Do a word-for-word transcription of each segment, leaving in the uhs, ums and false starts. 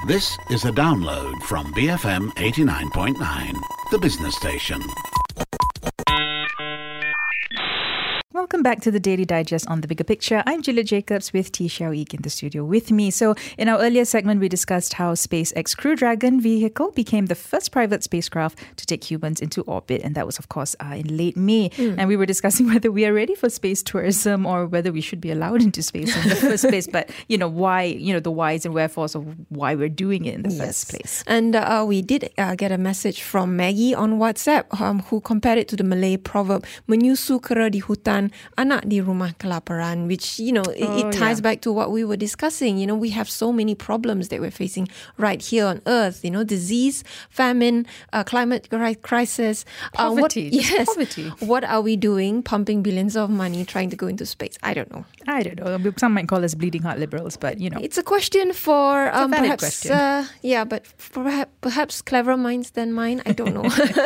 This is a download from B F M eighty-nine point nine, the business station. Welcome back to the Daily Digest on The Bigger Picture. I'm Julia Jacobs with T. Xiao Eek in the studio with me. So in our earlier segment, we discussed how SpaceX Crew Dragon vehicle became the first private spacecraft to take humans into orbit. And that was, of course, uh, in late May. Mm. And we were discussing whether we are ready for space tourism or whether we should be allowed into space in the first place. But, you know, why, you know, the whys and wherefores of why we're doing it in the yes. first place. And uh, we did uh, get a message from Maggie on WhatsApp um, who compared it to the Malay proverb, menyusu kera di hutan, anak di rumah kelaparan, which, you know, it, oh, it ties yeah. back to what we were discussing. You know, we have so many problems that we're facing right here on Earth, you know, disease, famine, uh, climate crisis. Poverty. Uh, what, yes. Poverty. What are we doing? Pumping billions of money, trying to go into space? I don't know. I don't know. Some might call us bleeding heart liberals, but, you know. It's a question for um, a valid perhaps, question. Uh, yeah, but perhaps, perhaps cleverer minds than mine. I don't know.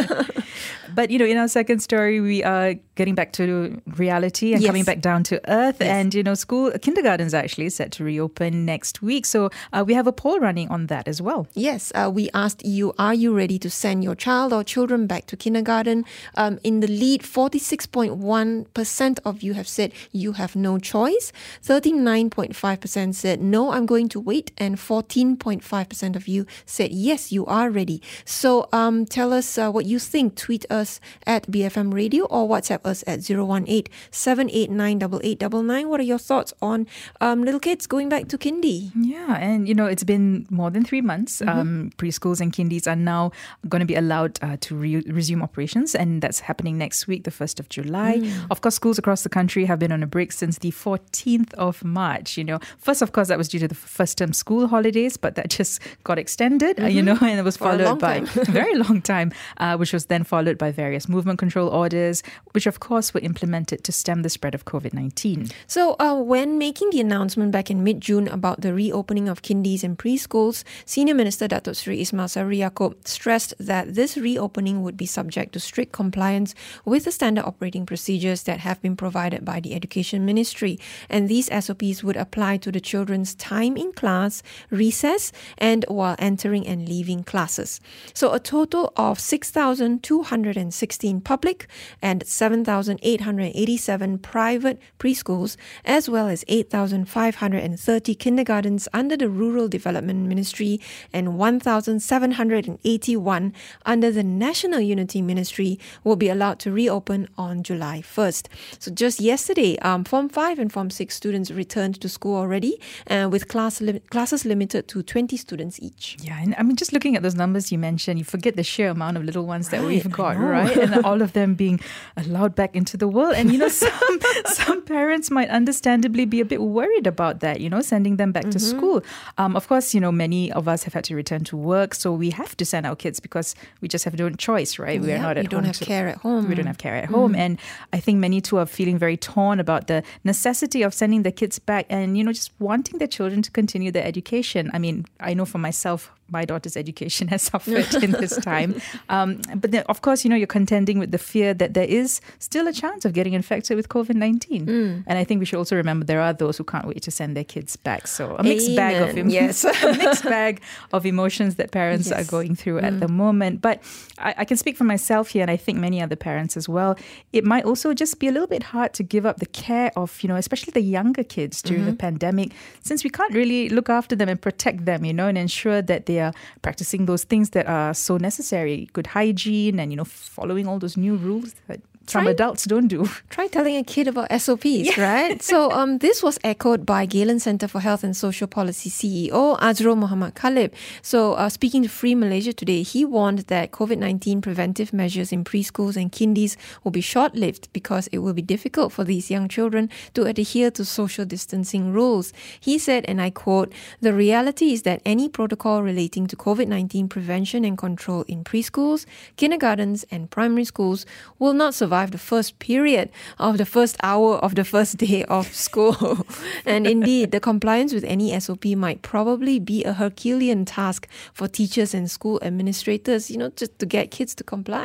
But, you know, in our second story, we are getting back to reality and yes. coming back down to earth. Yes. And, you know, school, kindergartens are actually set to reopen next week. So uh, we have a poll running on that as well. Yes, uh, we asked you, are you ready to send your child or children back to kindergarten? Um, in the lead, forty-six point one percent of you have said you have no choice. thirty-nine point five percent said, no, I'm going to wait. And fourteen point five percent of you said, yes, you are ready. So um, tell us uh, what you think. Tweet us at B F M Radio or WhatsApp us at zero one eight, seven eight nine, eight eight nine nine. What are your thoughts on um, little kids going back to kindy? Yeah, and you know, it's been more than three months. Mm-hmm. Um, preschools and kindies are now going to be allowed uh, to re- resume operations, and that's happening next week, the first of July. Mm. Of course, schools across the country have been on a break since the fourteenth of March. You know, first, of course, that was due to the first term school holidays, but that just got extended, mm-hmm. uh, you know, and it was For followed by a very long time, uh, which was then followed by various movement control orders, which of course were implemented to stem the spread of COVID nineteen. So uh, when making the announcement back in mid-June about the reopening of kindies and preschools, Senior Minister Datuk Seri Ismail Sabri Yaakob stressed that this reopening would be subject to strict compliance with the standard operating procedures that have been provided by the Education Ministry. And these S O Ps would apply to the children's time in class, recess, and while entering and leaving classes. So a total of six thousand two hundred sixteen public and seven thousand eight hundred eighty-seven private preschools, as well as eight thousand five hundred thirty kindergartens under the Rural Development Ministry and one thousand seven hundred eighty-one under the National Unity Ministry will be allowed to reopen on July first. So just yesterday, um, Form five and Form six students returned to school already, uh, with class li- classes limited to twenty students each. Yeah, and I mean, just looking at those numbers you mentioned, you forget the sheer amount of little ones that Right, we've got, right? And all of them being allowed back into the world. And, you know, some some parents might understandably be a bit worried about that, you know, sending them back mm-hmm. to school. Um, of course, you know, many of us have had to return to work, so we have to send our kids because we just have no choice, right? We yeah, are not at you don't home. have to, care at home. We don't have care at home. Mm. And I think many too are feeling very torn about the necessity of sending their kids back and, you know, just wanting their children to continue their education. I mean, I know for myself, my daughter's education has suffered in this time. Um, but then, of course, you know, you're contending with the fear that there is still a chance of getting infected with COVID nineteen. Mm. And I think we should also remember there are those who can't wait to send their kids back. So a mixed Amen. bag of em- yes. a mixed bag of emotions that parents yes. are going through mm. at the moment. But I, I can speak for myself here, and I think many other parents as well. It might also just be a little bit hard to give up the care of, you know, especially the younger kids during mm-hmm. the pandemic, since we can't really look after them and protect them, you know, and ensure that they are practicing those things that are so necessary, good hygiene and, you know, following all those new rules that some Try, adults don't do. Try telling a kid about S O Ps, yeah. right? So um, this was echoed by Galen Centre for Health and Social Policy C E O Azrul Muhammad Khalib. So uh, speaking to Free Malaysia today, he warned that COVID nineteen preventive measures in preschools and kindies will be short-lived because it will be difficult for these young children to adhere to social distancing rules. He said, and I quote, "The reality is that any protocol relating to COVID nineteen prevention and control in preschools, kindergartens and primary schools will not survive the first period of the first hour of the first day of school." And indeed, the compliance with any S O P might probably be a Herculean task for teachers and school administrators, you know, just to get kids to comply. Yeah,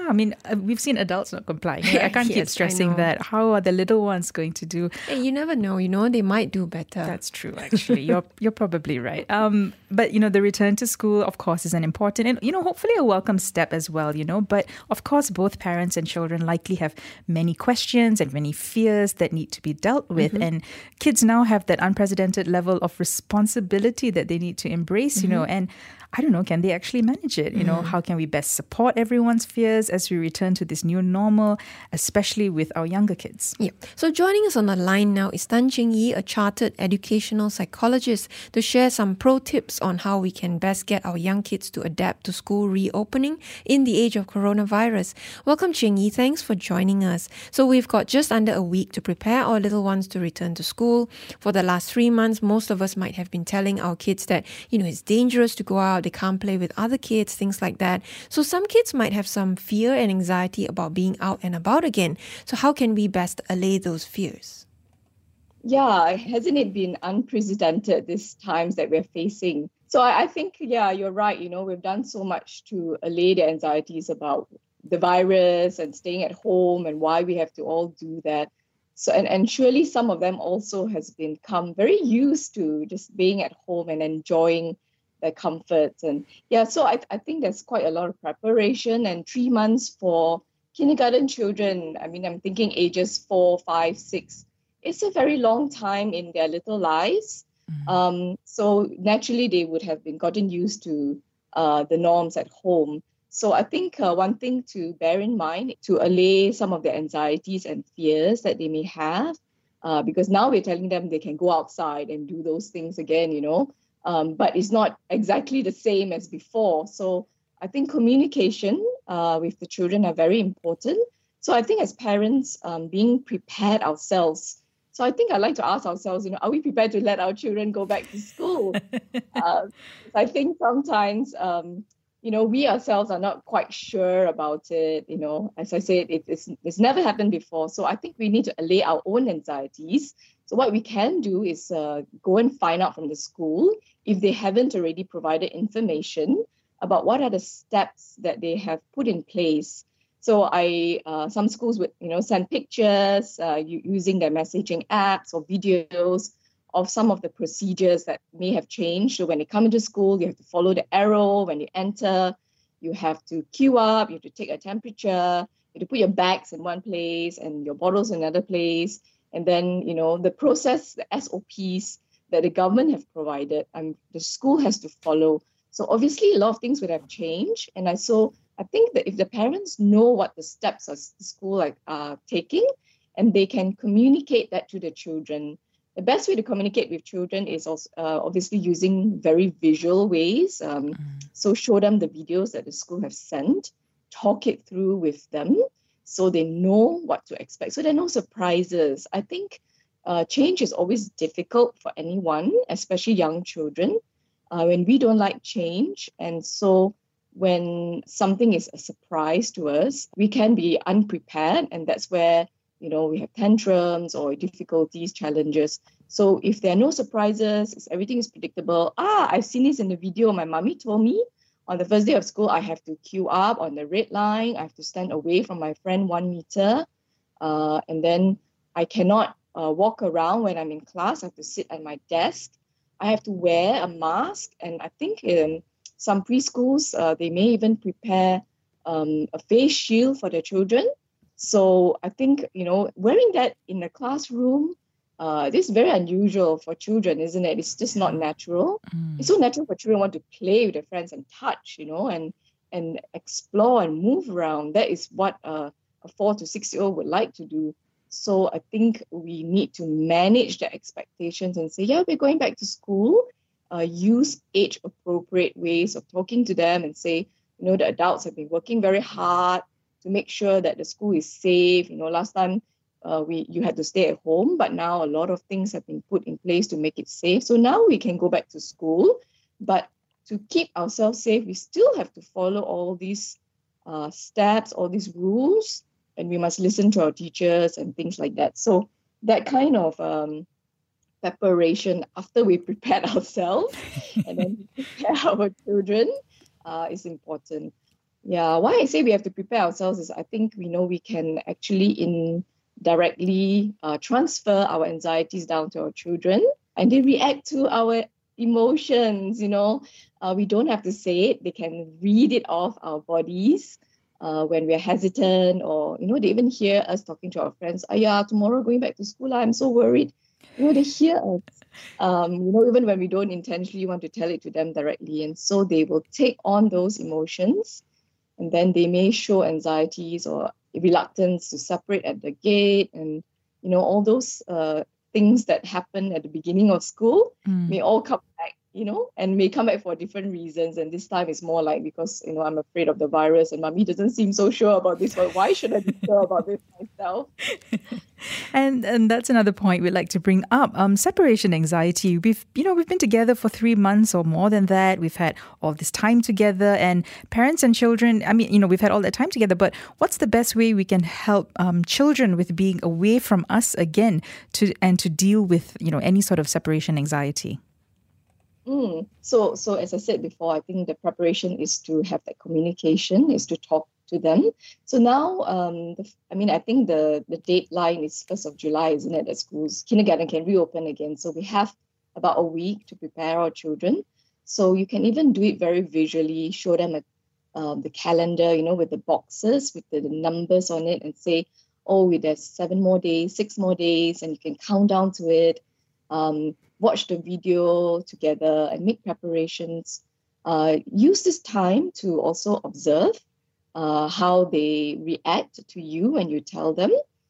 Yeah, I mean, uh, we've seen adults not complying. Right? I can't keep Yes, I stressing know. that. How are the little ones going to do? Hey, you never know, you know, they might do better. That's true, actually. You're you're probably right. Um, but you know, the return to school, of course, is an important and you know, hopefully a welcome step as well. You know, but of course, both parents and children likely have many questions and many fears that need to be dealt with, Mm-hmm. and kids now have that unprecedented level of responsibility that they need to embrace. You know, Mm-hmm. and I don't know, can they actually manage it? You know, Mm. how can we best support everyone's fears as we return to this new normal, especially with our younger kids? Yeah. So joining us on the line now is Tan Ching Yi, a chartered educational psychologist, to share some pro tips on how we can best get our young kids to adapt to school reopening in the age of coronavirus. Welcome, Ching Yi. Thanks for joining us. So we've got just under a week to prepare our little ones to return to school. For the last three months, most of us might have been telling our kids that, you know, it's dangerous to go out, they can't play with other kids, things like that. So some kids might have some fear and anxiety about being out and about again. So how can we best allay those fears? Yeah, hasn't it been unprecedented these times that we're facing? So I, I think, yeah, you're right. You know, we've done so much to allay the anxieties about the virus and staying at home and why we have to all do that. So and, and surely some of them also has become very used to just being at home and enjoying their comforts. And yeah, so I, I think there's quite a lot of preparation, and three months for kindergarten children. I mean, I'm thinking ages four, five, six. It's a very long time in their little lives. Mm-hmm. Um, so naturally, they would have been gotten used to uh, the norms at home. So I think uh, one thing to bear in mind to allay some of the anxieties and fears that they may have, uh, because now we're telling them they can go outside and do those things again, you know, um, but it's not exactly the same as before. So I think communication uh, with the children are very important. So I think as parents, um, being prepared ourselves. So I think I'd like to ask ourselves, you know, are we prepared to let our children go back to school? uh, I think sometimes, um, you know, we ourselves are not quite sure about it. You know, as I said, it, it's, it's never happened before. So I think we need to allay our own anxieties. So what we can do is uh, go and find out from the school if they haven't already provided information about what are the steps that they have put in place. So I, uh, some schools would, you know, send pictures uh, using their messaging apps or videos of some of the procedures that may have changed. So when they come into school, you have to follow the arrow. When you enter, you have to queue up, you have to take a temperature, you have to put your bags in one place and your bottles in another place. And then, you know, the process, the S O Ps that the government have provided, and the school has to follow. So obviously a lot of things would have changed. And I so I think that if the parents know what the steps of the school like are taking, and they can communicate that to the children. The best way to communicate with children is also uh, obviously using very visual ways. Um, mm. So show them the videos that the school have sent, talk it through with them so they know what to expect. So there are no surprises. I think uh, change is always difficult for anyone, especially young children, uh, when we don't like change. And so when something is a surprise to us, we can be unprepared. And that's where you know, we have tantrums or difficulties, challenges. So if there are no surprises, if everything is predictable, ah, I've seen this in the video. My mommy told me on the first day of school, I have to queue up on the red line. I have to stand away from my friend one meter. Uh, and then I cannot uh, walk around when I'm in class. I have to sit at my desk. I have to wear a mask. And I think in some preschools, uh, they may even prepare um, a face shield for their children. So I think, you know, wearing that in the classroom, uh, this is very unusual for children, isn't it? It's just not natural. Mm. It's so natural for children want to play with their friends and touch, you know, and and explore and move around. That is what uh, a four to six-year-old would like to do. So I think we need to manage the expectations and say, yeah, we're going back to school. Uh, use age-appropriate ways of talking to them and say, you know, the adults have been working very hard to make sure that the school is safe. You know, last time uh, we you had to stay at home, but now a lot of things have been put in place to make it safe. So now we can go back to school, but to keep ourselves safe, we still have to follow all these uh, steps, all these rules, and we must listen to our teachers and things like that. So that kind of um, preparation after we prepared ourselves and then we prepare our children uh, is important. Yeah, why I say we have to prepare ourselves is I think we know we can actually indirectly uh, transfer our anxieties down to our children, and they react to our emotions, you know. Uh, we don't have to say it. They can read it off our bodies uh, when we're hesitant, or, you know, they even hear us talking to our friends. Oh, yeah, tomorrow going back to school, I'm so worried. You know, they hear us. Um, you know, even when we don't intentionally want to tell it to them directly. And so they will take on those emotions, and then they may show anxieties or reluctance to separate at the gate, and, you know, all those uh, things that happen at the beginning of school Mm. may all come back, you know, and may come back for different reasons. And this time is more like because, you know, I'm afraid of the virus and mommy doesn't seem so sure about this, but why should I be sure about this myself? And and that's another point we'd like to bring up. Um, separation anxiety. We've you know we've been together for three months or more than that. We've had all this time together, and parents and children. I mean, you know, we've had all that time together. But what's the best way we can help um, children with being away from us again, to and to deal with you know any sort of separation anxiety? Mm. So, so as I said before, I think the preparation is to have that communication, is to talk to them. So now, um, the, I mean, I think the, the deadline is first of July, isn't it, that schools, kindergarten can reopen again. So we have about a week to prepare our children. So you can even do it very visually, show them a, um, the calendar, you know, with the boxes, with the, the numbers on it, and say, oh, there's seven more days, six more days, and you can count down to it. Um, watch the video together and make preparations. Uh, use this time to also observe uh, how they react to you when you tell them.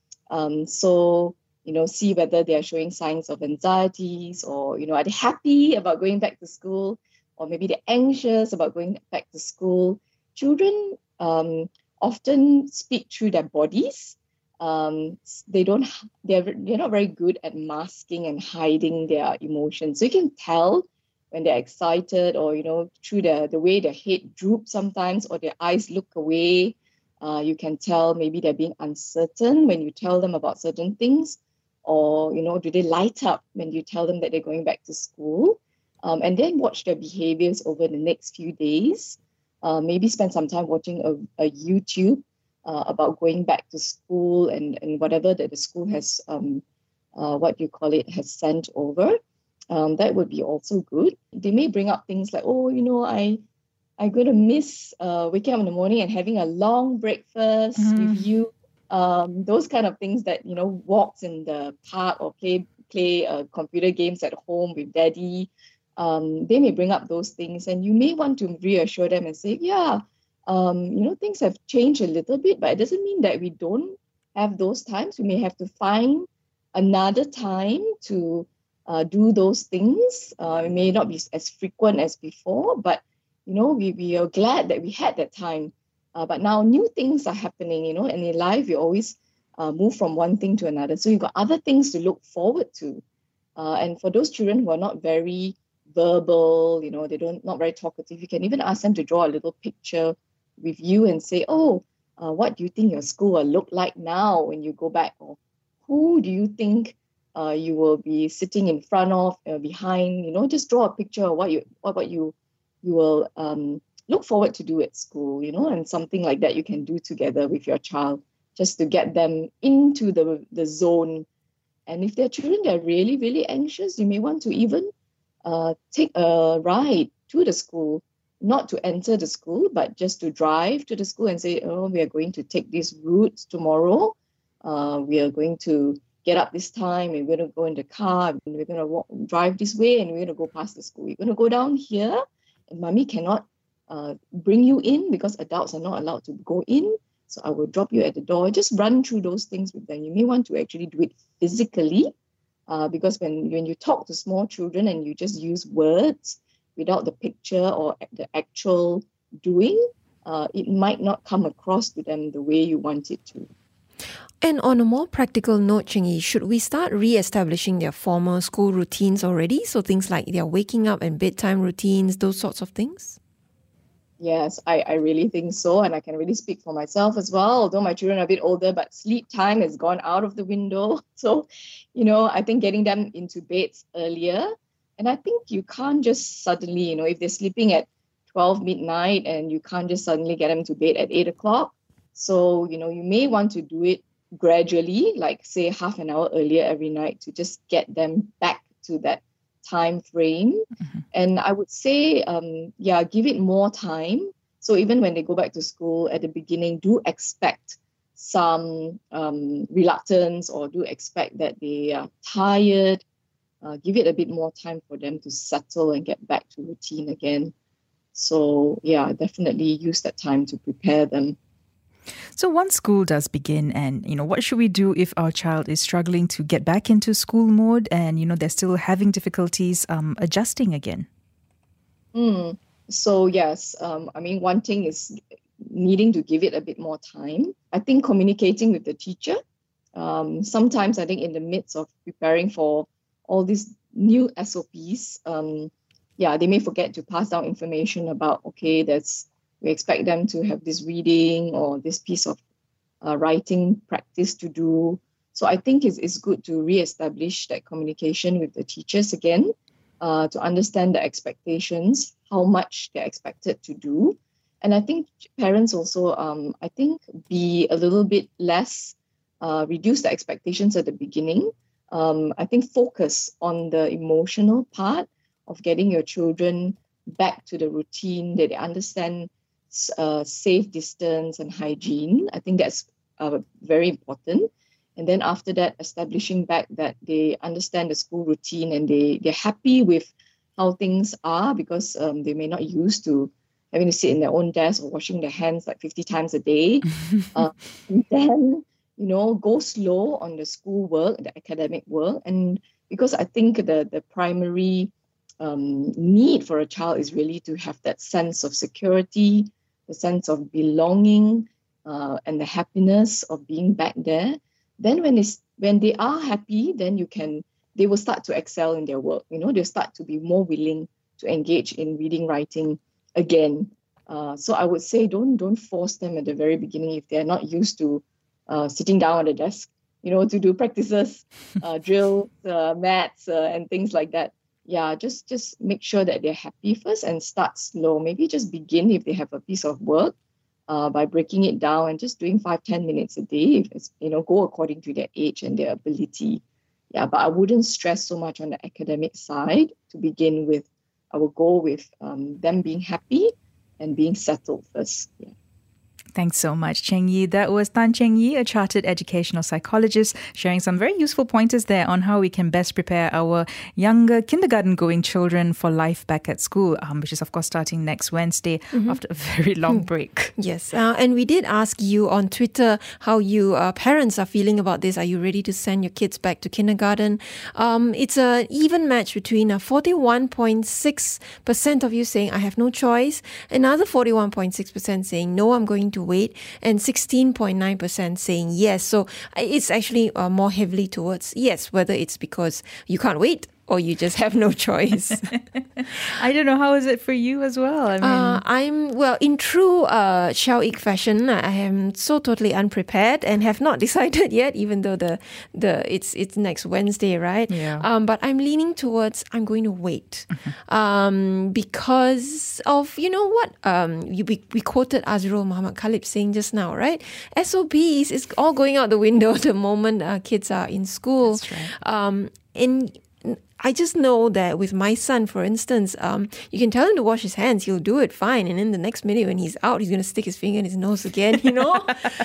Um, so, you know, see whether they are showing signs of anxieties, or, you know, are they happy about going back to school, or maybe they're anxious about going back to school. Children um, often speak through their bodies. Um, they don't, they're, they're not very good at masking and hiding their emotions. So you can tell when they're excited, or, you know, through the, the way their head droops sometimes, or their eyes look away. Uh, you can tell maybe they're being uncertain when you tell them about certain things, or, you know, do they light up when you tell them that they're going back to school? Um, and then watch their behaviors over the next few days. Uh, maybe spend some time watching a, a YouTube Uh, about going back to school, and, and whatever that the school has, um, uh, what you call it, has sent over. Um, that would be also good. They may bring up things like, oh, you know, I, I'm going to miss uh, waking up in the morning and having a long breakfast Mm. with you. Um, those kind of things that, you know, walks in the park, or play, play uh, computer games at home with daddy. Um, they may bring up those things, and you may want to reassure them and say, yeah, Um, you know, things have changed a little bit, but it doesn't mean that we don't have those times. We may have to find another time to uh, do those things. Uh, it may not be as frequent as before, but, you know, we, we are glad that we had that time. Uh, but now new things are happening, you know, and in life, you always uh, move from one thing to another. So you've got other things to look forward to. Uh, and for those children who are not very verbal, you know, they don't not very talkative, you can even ask them to draw a little picture with you and say, oh, uh, what do you think your school will look like now when you go back? Or who do you think uh, you will be sitting in front of, uh, behind? You know, just draw a picture of what you what, what you you will um, look forward to do at school, you know, and something like that you can do together with your child, just to get them into the, the zone. And if they're children that are really, really anxious, you may want to even uh, take a ride to the school. Not to enter the school, but just to drive to the school and say, oh, we are going to take this route tomorrow. Uh, we are going to get up this time, and we're going to go in the car, and we're going to walk, drive this way, and we're going to go past the school. We're going to go down here, and mommy cannot uh, bring you in because adults are not allowed to go in. So I will drop you at the door. Just run through those things with them. You may want to actually do it physically, uh, because when, when you talk to small children and you just use words, without the picture or the actual doing, uh, it might not come across to them the way you want it to. And on a more practical note, Cheng Yi, should we start re-establishing their former school routines already? So things like their waking up and bedtime routines, those sorts of things? Yes, I, I really think so. And I can really speak for myself as well, although my children are a bit older, but sleep time has gone out of the window. So, you know, I think getting them into beds earlier. And I think you can't just suddenly, you know, if they're sleeping at twelve midnight and you can't just suddenly get them to bed at eight o'clock. So, you know, you may want to do it gradually, like say half an hour earlier every night to just get them back to that time frame. Mm-hmm. And I would say, um, yeah, give it more time. So even when they go back to school at the beginning, do expect some um, reluctance or do expect that they are tired. Uh, give it a bit more time for them to settle and get back to routine again. So yeah, definitely use that time to prepare them. So once school does begin, and, you know, what should we do if our child is struggling to get back into school mode and, you know, they're still having difficulties um, adjusting again? Mm. So yes, um, I mean, one thing is needing to give it a bit more time. I think communicating with the teacher. Um, sometimes I think in the midst of preparing for all these new S O Ps, um, yeah, they may forget to pass down information about, okay, that's we expect them to have this reading or this piece of uh, writing practice to do. So I think it's, it's good to reestablish that communication with the teachers again, uh, to understand the expectations, how much they're expected to do. And I think parents also, um, I think, be a little bit less, uh, reduce the expectations at the beginning. Um, I think focus on the emotional part of getting your children back to the routine, that they understand uh, safe distance and hygiene. I think that's uh, very important. And then after that, establishing back that they understand the school routine and they, they're happy with how things are, because um, they may not used to having to sit in their own desk or washing their hands like fifty times a day. uh, and then, you know, go slow on the school work, the academic work. And because I think the, the primary um, need for a child is really to have that sense of security, the sense of belonging, uh, and the happiness of being back there. Then when it's, when they are happy, then you can, they will start to excel in their work. You know, they'll start to be more willing to engage in reading, writing again. Uh, so I would say don't don't force them at the very beginning if they're not used to uh, sitting down at a desk, you know, to do practices, uh, drills, uh, maths, uh, and things like that. Yeah, just just make sure that they're happy first and start slow. Maybe just begin if they have a piece of work uh, by breaking it down and just doing five, ten minutes a day. If it's, you know, go according to their age and their ability. Yeah, but I wouldn't stress so much on the academic side to begin with. I will go with um, them being happy and being settled first. Yeah. Thanks so much, Cheng Yi. That was Tan Cheng Yi, a chartered educational psychologist, sharing some very useful pointers there on how we can best prepare our younger kindergarten-going children for life back at school, um, which is, of course, starting next Wednesday mm-hmm. after a very long break. Yes, uh, and we did ask you on Twitter how you uh, parents are feeling about this. Are you ready to send your kids back to kindergarten? Um, it's an even match between uh, forty-one point six percent of you saying, I have no choice, another forty-one point six percent saying, no, I'm going to wait, and sixteen point nine percent saying yes. So it's actually uh, more heavily towards yes, whether it's because you can't wait or you just have no choice. I don't know. How is it for you as well? I mean, uh, I'm, well, in true uh, Xiao Ik fashion, I am so totally unprepared and have not decided yet, even though the the it's it's next Wednesday, right? Yeah. Um, but I'm leaning towards I'm going to wait um, because of, you know what, um, we, we quoted Azrul Muhammad Khalib saying just now, right? S O Ps is all going out the window the moment uh, kids are in school. That's right. Um, and I just know that with my son, for instance, um, you can tell him to wash his hands, he'll do it fine. And then the next minute when he's out, he's going to stick his finger in his nose again, you know?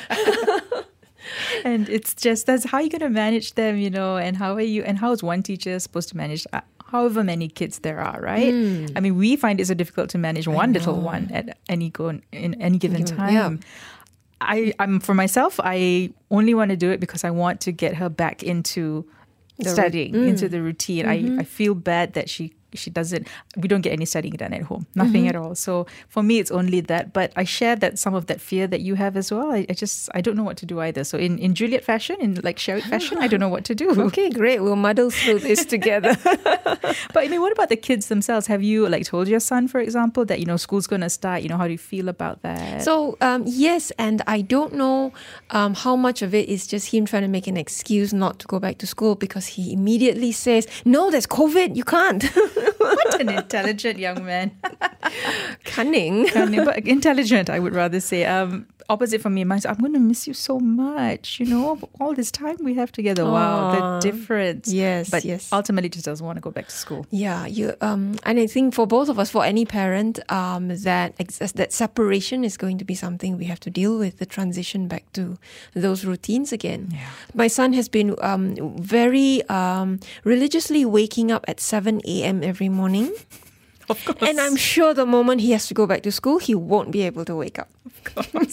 And it's just, that's how you're going to manage them, you know, and how are you, and how is one teacher supposed to manage uh, however many kids there are, right? Mm. I mean, we find it so difficult to manage one little one at any go in any given time. Yeah. I, I'm for myself, I only want to do it because I want to get her back into The studying mm. into the routine. Mm-hmm. I, I feel bad that she she doesn't, we don't get any studying done at home. Nothing mm-hmm. at all. So for me, it's only that. But I share that some of that fear that you have as well. I, I just, I don't know what to do either. So in, in Juliet fashion, in like Xiao Ik fashion, I don't know what to do. Okay, great. We'll muddle through this together. But I mean, what about the kids themselves? Have you like told your son, for example, that, you know, school's going to start? You know, how do you feel about that? So um, yes, and I don't know um, how much of it is just him trying to make an excuse not to go back to school, because he immediately says, no, there's COVID, you can't. What an intelligent young man. Cunning. Cunning, but intelligent, I would rather say. Um, opposite from me, my I'm going to miss you so much. You know, all this time we have together. Wow, Aww. the difference. Yes, but yes. ultimately, just doesn't want to go back to school. Yeah, you. Um, and I think for both of us, for any parent, um, that ex- that separation is going to be something we have to deal with. The transition back to those routines again. Yeah. My son has been um, very um, religiously waking up at seven a.m. every morning. Of course. And I'm sure the moment he has to go back to school, he won't be able to wake up. Of course.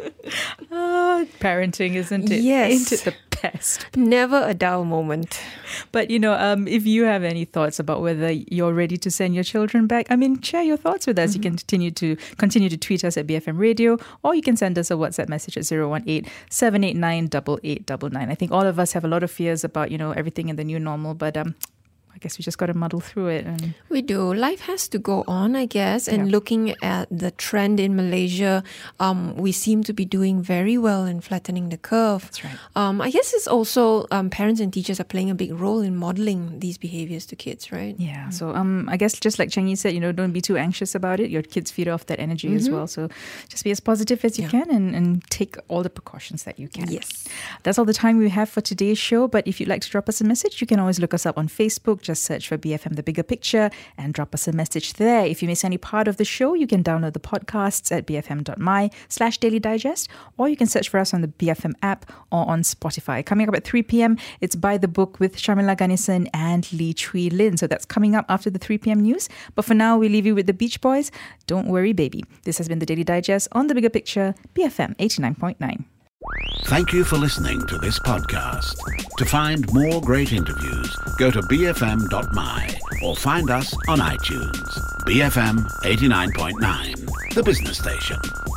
Oh, parenting, isn't it? Yes. Ain't it the best? Never a dull moment. But, you know, um, if you have any thoughts about whether you're ready to send your children back, I mean, share your thoughts with us. Mm-hmm. You can continue to continue to tweet us at B F M Radio, or you can send us a WhatsApp message at zero one eight, seven eight nine, eight eight nine nine. I think all of us have a lot of fears about, you know, everything in the new normal, but um, I guess we just got to muddle through it. And we do. Life has to go on, I guess. And yeah. looking at the trend in Malaysia, um, we seem to be doing very well in flattening the curve. That's right. Um, I guess it's also um, parents and teachers are playing a big role in modeling these behaviors to kids, right? Yeah. Mm-hmm. So um, I guess just like Cheng Yi said, you know, don't be too anxious about it. Your kids feed off that energy mm-hmm. as well. So just be as positive as you yeah. can and, and take all the precautions that you can. Yes. That's all the time we have for today's show. But if you'd like to drop us a message, you can always look us up on Facebook. Just search for B F M The Bigger Picture and drop us a message there. If you miss any part of the show, you can download the podcasts at bfm.my slash daily digest, or you can search for us on the B F M app or on Spotify. Coming up at three p.m, it's By the Book with Sharmila Ganesan and Lee Chui Lin. So that's coming up after the three p.m. news. But for now, we leave you with the Beach Boys. Don't worry, baby. This has been the Daily Digest on The Bigger Picture, B F M eighty-nine point nine. Thank you for listening to this podcast. To find more great interviews, go to b f m dot my or find us on iTunes. B F M eighty-nine point nine, the business station.